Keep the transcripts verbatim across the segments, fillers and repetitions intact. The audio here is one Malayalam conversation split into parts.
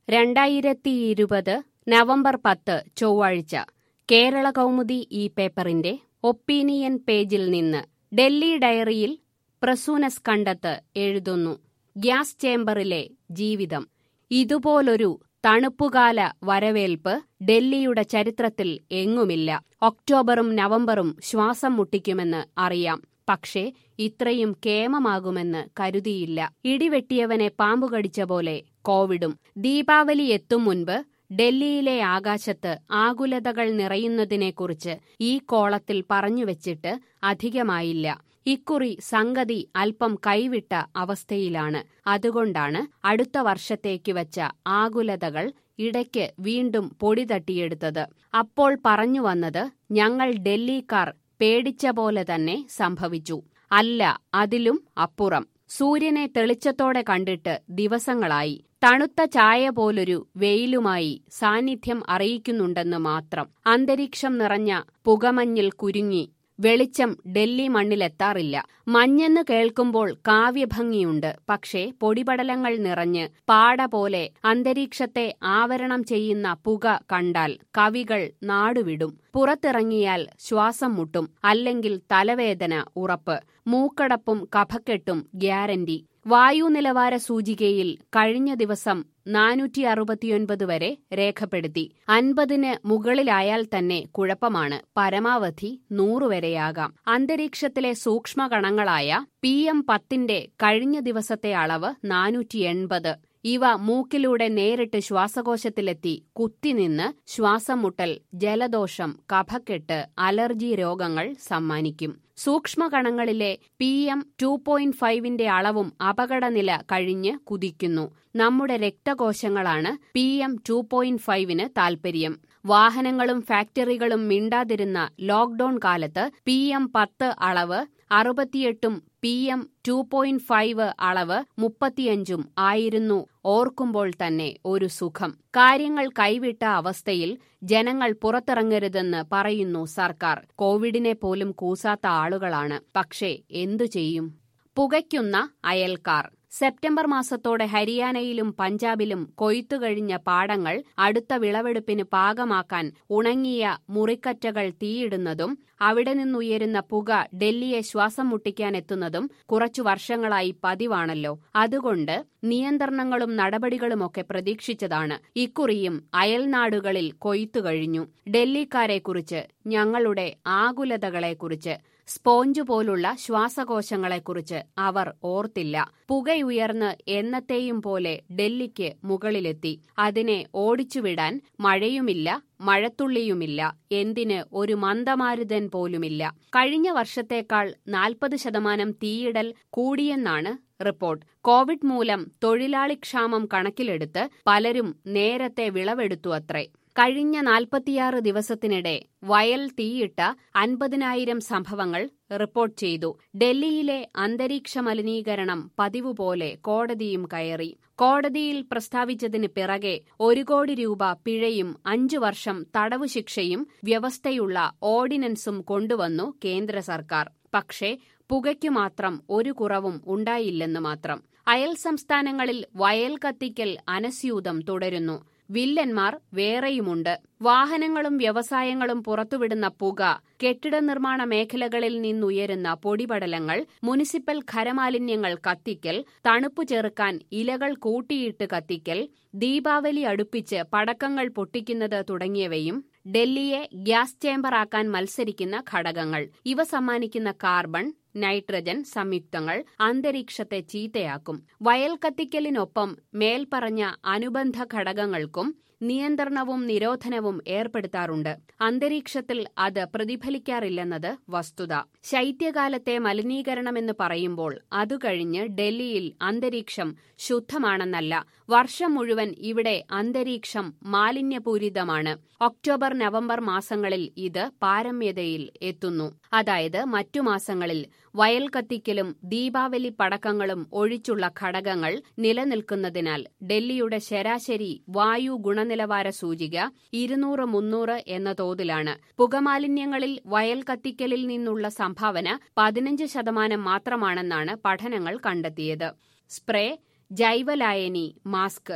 രണ്ടായിരത്തിയിരുപത് നവംബർ പത്ത് ചൊവ്വാഴ്ച കേരള കൗമുദി ഈ പേപ്പറിന്റെ ഒപ്പീനിയൻ പേജിൽ നിന്ന് ഡൽഹി ഡയറിയിൽ പ്രസൂനസ് കണ്ടത്ത് എഴുതുന്നു. ഗ്യാസ് ചേംബറിലെ ജീവിതം. ഇതുപോലൊരു തണുപ്പുകാല വരവേൽപ്പ് ഡൽഹിയുടെ ചരിത്രത്തിൽ എങ്ങുമില്ല. ഒക്ടോബറും നവംബറും ശ്വാസം മുട്ടിക്കുമെന്ന് അറിയാം. പക്ഷേ ഇത്രയും കേമമാകുമെന്ന് കരുതിയില്ല. ഇടിവെട്ടിയവനെ പാമ്പു കടിച്ച പോലെ കോവിഡും. ദീപാവലി എത്തും മുൻപ് ഡൽഹിയിലെ ആകാശത്ത് ആകുലതകൾ നിറയുന്നതിനെക്കുറിച്ച് ഈ കോളത്തിൽ പറഞ്ഞുവെച്ചിട്ട് അധികമായില്ല. ഇക്കുറി സംഗതി അല്പം കൈവിട്ട അവസ്ഥയിലാണ്. അതുകൊണ്ടാണ് അടുത്ത വർഷത്തേക്ക് വച്ച ആകുലതകൾ ഇടയ്ക്ക് വീണ്ടും പൊടി തട്ടിയെടുത്തത്. അപ്പോൾ പറഞ്ഞു വന്നത് ഞങ്ങൾ ഡൽഹിക്കാർ പേടിച്ച പോലെ തന്നെ സംഭവിച്ചു. അല്ല, അതിലും അപ്പുറം. സൂര്യനെ തെളിച്ചത്തോടെ കണ്ടിട്ട് ദിവസങ്ങളായി. തണുത്ത ചായ പോലൊരു വെയിലുമായി സാന്നിധ്യം അറിയിക്കുന്നുണ്ടെന്ന് മാത്രം. അന്തരീക്ഷം നിറഞ്ഞ പുകമഞ്ഞിൽ കുരുങ്ങി വെളിച്ചം ഡൽഹി മണ്ണിലെത്താറില്ല. മഞ്ഞെന്ന് കേൾക്കുമ്പോൾ കാവ്യഭംഗിയുണ്ട്. പക്ഷേ പൊടിപടലങ്ങൾ നിറഞ്ഞ് പാട പോലെ അന്തരീക്ഷത്തെ ആവരണം ചെയ്യുന്ന പുക കണ്ടാൽ കവികൾ നാടുവിടും. പുറത്തിറങ്ങിയാൽ ശ്വാസം മുട്ടും, അല്ലെങ്കിൽ തലവേദന ഉറപ്പ്. മൂക്കടപ്പും കഫക്കെട്ടും ഗ്യാരന്റി. വായു നിലവാര സൂചികയിൽ കഴിഞ്ഞ ദിവസം നാനൂറ്റി അറുപത്തിയൊൻപത് വരെ രേഖപ്പെടുത്തി. അൻപതിന് മുകളിലായാൽ തന്നെ കുഴപ്പമാണ്. പരമാവധി നൂറുവരെയാകാം. അന്തരീക്ഷത്തിലെ സൂക്ഷ്മകണങ്ങളായ പി എം പത്തിന്റെ കഴിഞ്ഞ ദിവസത്തെ അളവ് നാനൂറ്റി എൺപത്. ഇവ മൂക്കിലൂടെ നേരിട്ട് ശ്വാസകോശത്തിലെത്തി കുത്തിനിന്ന് ശ്വാസം മുട്ടൽ, ജലദോഷം, കഫക്കെട്ട്, അലർജി രോഗങ്ങൾ സമ്മാനിക്കും. സൂക്ഷ്മകണങ്ങളിലെ പി എം ടു പോയിന്റ് ഫൈവിന്റെ അളവും അപകടനില കഴിഞ്ഞ് കുതിക്കുന്നു. നമ്മുടെ രക്തകോശങ്ങളാണ് പി എം ടു പോയിന്റ് ഫൈവിന് താൽപര്യം. വാഹനങ്ങളും ഫാക്ടറികളും മിണ്ടാതിരുന്ന ലോക്ഡൌൺ കാലത്ത് പി എം പത്ത് അളവ് അറുപത്തിയെട്ടും P M two point five അളവ് മുപ്പത്തിയഞ്ചും ആയിരുന്നു. ഓർക്കുമ്പോൾ തന്നെ ഒരു സുഖം. കാര്യങ്ങൾ കൈവിട്ട അവസ്ഥയിൽ ജനങ്ങൾ പുറത്തിറങ്ങരുതെന്ന് പറയുന്നു സർക്കാർ. കോവിഡിനെ പോലും കൂസാത്ത ആളുകളാണ്. പക്ഷേ എന്തു ചെയ്യും? പുകയ്ക്കുന്ന അയൽക്കാർ. സെപ്റ്റംബർ മാസത്തോടെ ഹരിയാനയിലും പഞ്ചാബിലും കൊയ്ത്തുകഴിഞ്ഞ പാടങ്ങൾ അടുത്ത വിളവെടുപ്പിന് പാകമാക്കാൻ ഉണങ്ങിയ മുറിക്കറ്റകൾ തീയിടുന്നതും അവിടെ നിന്നുയരുന്ന പുക ഡൽഹിയെ ശ്വാസം മുട്ടിക്കാനെത്തുന്നതും കുറച്ചു വർഷങ്ങളായി പതിവാണല്ലോ. അതുകൊണ്ട് നിയന്ത്രണങ്ങളും നടപടികളുമൊക്കെ പ്രതീക്ഷിച്ചതാണ്. ഇക്കുറിയും അയൽനാടുകളിൽ കൊയ്ത്തുകഴിഞ്ഞു. ഡൽഹിക്കാരെക്കുറിച്ച്, ഞങ്ങളുടെ ആകുലതകളെക്കുറിച്ച്, സ്പോഞ്ച് പോലുള്ള ശ്വാസകോശങ്ങളെക്കുറിച്ച് അവർ ഓർത്തില്ല. പുകയുയർന്ന് എന്നത്തെയും പോലെ ഡൽഹിക്ക് മുകളിലെത്തി. അതിനെ ഓടിച്ചുവിടാൻ മഴയുമില്ല, മഴത്തുള്ളിയുമില്ല. എന്തിന് ഒരു മന്ദമാരുതൻ പോലുമില്ല. കഴിഞ്ഞ വർഷത്തേക്കാൾ നാൽപ്പത് ശതമാനം തീയിടൽ കൂടിയെന്നാണ് റിപ്പോർട്ട്. കോവിഡ് മൂലം തൊഴിലാളിക്ഷാമം കണക്കിലെടുത്ത് പലരും നേരത്തെ വിളവെടുത്തു അത്രേ. കഴിഞ്ഞ നാൽപ്പത്തിയാറ് ദിവസത്തിനിടെ വയൽ തീയിട്ട അൻപതിനായിരം സംഭവങ്ങൾ റിപ്പോർട്ട് ചെയ്തു. ഡൽഹിയിലെ അന്തരീക്ഷ മലിനീകരണം പതിവുപോലെ കോടതിയും കയറി. കോടതിയിൽ പ്രസ്താവിച്ചതിന് പിറകെ ഒരു കോടി രൂപ പിഴയും അഞ്ചു വർഷം തടവു ശിക്ഷയും വ്യവസ്ഥയുള്ള ഓർഡിനൻസും കൊണ്ടുവന്നു കേന്ദ്ര സർക്കാർ. പക്ഷേ പുകയ്ക്കു മാത്രം ഒരു കുറവും ഉണ്ടായില്ലെന്ന് മാത്രം. അയൽ സംസ്ഥാനങ്ങളിൽ വയൽ കത്തിക്കൽ അനസ്യൂതം തുടരുന്നു. വില്ലന്മാർ വേറെയുമുണ്ട്. വാഹനങ്ങളും വ്യവസായങ്ങളും പുറത്തുവിടുന്ന പുക, കെട്ടിട നിർമ്മാണ മേഖലകളിൽ നിന്നുയരുന്ന പൊടിപടലങ്ങൾ, മുനിസിപ്പൽ ഖരമാലിന്യങ്ങൾ കത്തിക്കൽ, തണുപ്പു ചെറുക്കാൻ ഇലകൾ കൂട്ടിയിട്ട് കത്തിക്കൽ, ദീപാവലി അടുപ്പിച്ച് പടക്കങ്ങൾ പൊട്ടിക്കുന്നത് തുടങ്ങിയവയും ഡൽഹിയെ ഗ്യാസ് ചേംബറാക്കാൻ മത്സരിക്കുന്ന ഘടകങ്ങൾ. ഇവ സമ്മാനിക്കുന്ന കാർബൺ, നൈട്രജൻ സംയുക്തങ്ങൾ അന്തരീക്ഷത്തെ ചീത്തയാക്കും. വയൽ കത്തിക്കലിനൊപ്പം മേൽപ്പറഞ്ഞ അനുബന്ധ ഘടകങ്ങൾക്കും നിയന്ത്രണവും നിരോധനവും ഏർപ്പെടുത്താറുണ്ട്. അന്തരീക്ഷത്തിൽ അത് പ്രതിഫലിക്കാറില്ലെന്നത് വസ്തുത. ശൈത്യകാലത്തെ മലിനീകരണമെന്ന് പറയുമ്പോൾ അതു കഴിഞ്ഞ് ഡൽഹിയിൽ അന്തരീക്ഷം ശുദ്ധമാണെന്നല്ല, വർഷം മുഴുവൻ ഇവിടെ അന്തരീക്ഷം മാലിന്യപൂരിതമാണ്. ഒക്ടോബർ നവംബർ മാസങ്ങളിൽ ഇത് പാരമ്യതയിൽ എത്തുന്നു. അതായത് മറ്റു മാസങ്ങളിൽ വയൽ കത്തിക്കലും ദീപാവലി പടക്കങ്ങളും ഒഴിച്ചുള്ള ഘടകങ്ങൾ നിലനിൽക്കുന്നതിനാൽ ഡൽഹിയുടെ ശരാശരി വായു ഗുണനിലവാര സൂചിക ഇരുന്നൂറ് മുന്നൂറ് എന്ന തോതിലാണ്. പുകമാലിന്യങ്ങളിൽ വയൽ കത്തിക്കലിൽ നിന്നുള്ള സംഭാവന പതിനഞ്ച് ശതമാനം മാത്രമാണെന്നാണ് പഠനങ്ങൾ കണ്ടെത്തിയത്. സ്പ്രേ, ജൈവലായനി, മാസ്ക്.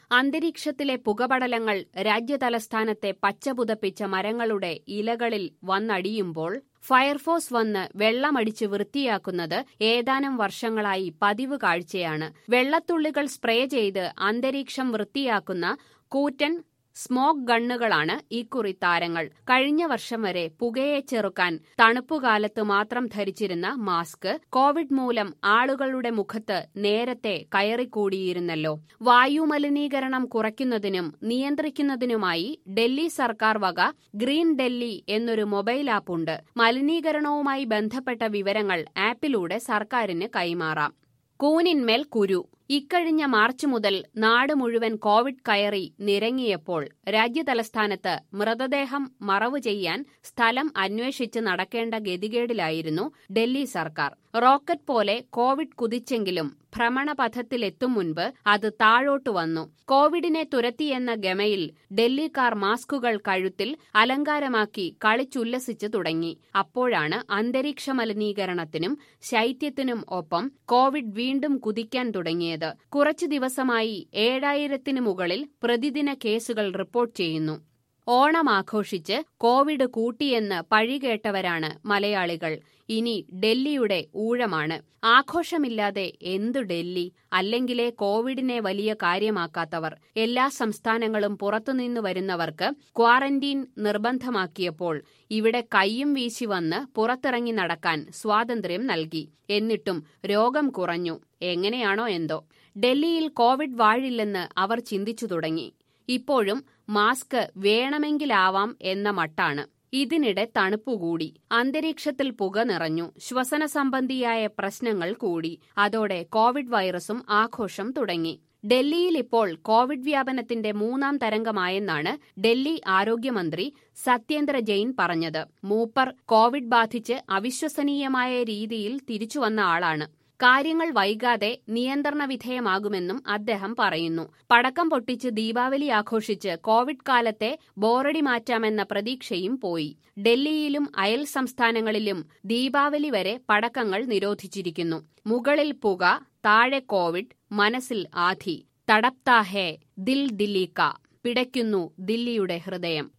അന്തരീക്ഷത്തിലെ പുകപടലങ്ങൾ രാജ്യതലസ്ഥാനത്തെ പച്ചപുതപ്പിച്ച മരങ്ങളുടെ ഇലകളിൽ വന്നടിയുമ്പോൾ ഫയർഫോഴ്സ് വന്ന് വെള്ളമടിച്ച് വൃത്തിയാക്കുന്നത് ഏതാനും വർഷങ്ങളായി പതിവ് കാഴ്ചയാണ്. വെള്ളത്തുള്ളികൾ സ്പ്രേ ചെയ്ത് അന്തരീക്ഷം വൃത്തിയാക്കുന്ന കൂറ്റൻ സ്മോക്ക് ഗണ്ണുകളാണ് ഇക്കുറി താരങ്ങൾ. കഴിഞ്ഞ വർഷം വരെ പുകയെ ചെറുക്കാൻ തണുപ്പുകാലത്ത് മാത്രം ധരിച്ചിരുന്ന മാസ്ക് കോവിഡ് മൂലം ആളുകളുടെ മുഖത്ത് നേരത്തെ കയറിക്കൂടിയിരുന്നല്ലോ. വായുമലിനീകരണം കുറയ്ക്കുന്നതിനും നിയന്ത്രിക്കുന്നതിനുമായി ഡൽഹി സർക്കാർ വക ഗ്രീൻ ഡൽഹി എന്നൊരു മൊബൈൽ ആപ്പുണ്ട്. മലിനീകരണവുമായി ബന്ധപ്പെട്ട വിവരങ്ങൾ ആപ്പിലൂടെ സർക്കാരിന് കൈമാറാം. കൂനിന്മേൽ കുരു. ഇക്കഴിഞ്ഞ മാർച്ച് മുതൽ നാട് മുഴുവൻ കോവിഡ് കയറി നിരങ്ങിയപ്പോൾ രാജ്യതലസ്ഥാനത്ത് മൃതദേഹം മറവു ചെയ്യാൻ സ്ഥലം അന്വേഷിച്ച് നടക്കേണ്ട ഗതികേടിലായിരുന്നു ഡൽഹി സർക്കാർ. റോക്കറ്റ് പോലെ കോവിഡ് കുതിച്ചെങ്കിലും ഭ്രമണപഥത്തിലെത്തും മുൻപ് അത് താഴോട്ടു വന്നു. കോവിഡിനെ തുരത്തിയെന്ന ഗമയിൽ ഡൽഹിക്കാർ മാസ്കുകൾ കഴുത്തിൽ അലങ്കാരമാക്കി കളിച്ചുല്ലസിച്ചു തുടങ്ങി. അപ്പോഴാണ് അന്തരീക്ഷ മലിനീകരണത്തിനും ശൈത്യത്തിനും ഒപ്പം കോവിഡ് വീണ്ടും കുതിക്കാൻ തുടങ്ങിയത്. കുറച്ചു ദിവസമായി ഏഴായിരത്തിന് മുകളിൽ പ്രതിദിന കേസുകൾ റിപ്പോർട്ട് ചെയ്യുന്നു. ഓണം ആഘോഷിച്ച് കോവിഡ് കൂട്ടിയെന്ന് പഴികേട്ടവരാണ് മലയാളികൾ. ഇനി ഡൽഹിയുടെ ഊഴമാണ്. ആഘോഷമില്ലാതെ എന്തു ഡൽഹി? അല്ലെങ്കിലേ കോവിഡിനെ വലിയ കാര്യമാക്കാത്തവർ. എല്ലാ സംസ്ഥാനങ്ങളും പുറത്തുനിന്നു വരുന്നവർക്ക് ക്വാറന്റീൻ നിർബന്ധമാക്കിയപ്പോൾ ഇവിടെ കയ്യും വീശി വന്ന് പുറത്തിറങ്ങി നടക്കാൻ സ്വാതന്ത്ര്യം നൽകി. എന്നിട്ടും രോഗം കുറഞ്ഞു. എങ്ങനെയാണോ എന്തോ. ഡൽഹിയിൽ കോവിഡ് വാഴില്ലെന്ന് അവർ ചിന്തിച്ചു തുടങ്ങി. ഇപ്പോഴും മാസ്ക് വേണമെങ്കിലാവാം എന്ന മട്ടാണ്. ഇതിനിടെ തണുപ്പുകൂടി. അന്തരീക്ഷത്തിൽ പുക നിറഞ്ഞു. ശ്വസന സംബന്ധിയായ പ്രശ്നങ്ങൾ കൂടി. അതോടെ കോവിഡ് വൈറസും ആഘോഷം തുടങ്ങി. ഡൽഹിയിൽ ഇപ്പോൾ കോവിഡ് വ്യാപനത്തിന്റെ മൂന്നാം തരംഗമായെന്നാണ് ഡൽഹി ആരോഗ്യമന്ത്രി സത്യേന്ദ്ര ജെയിൻ പറഞ്ഞത്. മൂപ്പർ കോവിഡ് ബാധിച്ച് അവിശ്വസനീയമായ രീതിയിൽ തിരിച്ചുവന്ന ആളാണ്. കാര്യങ്ങൾ വൈകാതെ നിയന്ത്രണ വിധേയമാകുമെന്നും അദ്ദേഹം പറയുന്നു. പടക്കം പൊട്ടിച്ച് ദീപാവലി ആഘോഷിച്ച് കോവിഡ് കാലത്തെ ബോറടി മാറ്റാമെന്ന പ്രതീക്ഷയും പോയി. ഡൽഹിയിലും അയൽ സംസ്ഥാനങ്ങളിലും ദീപാവലി വരെ പടക്കങ്ങൾ നിരോധിച്ചിരിക്കുന്നു. മുകളിൽ പുക, താഴെ കോവിഡ്, മനസ്സിൽ ആധി. തടപ്താ ഹേ ദിൽ ദില്ലി കാ. പിടയ്ക്കുന്നു ദില്ലിയുടെ ഹൃദയം.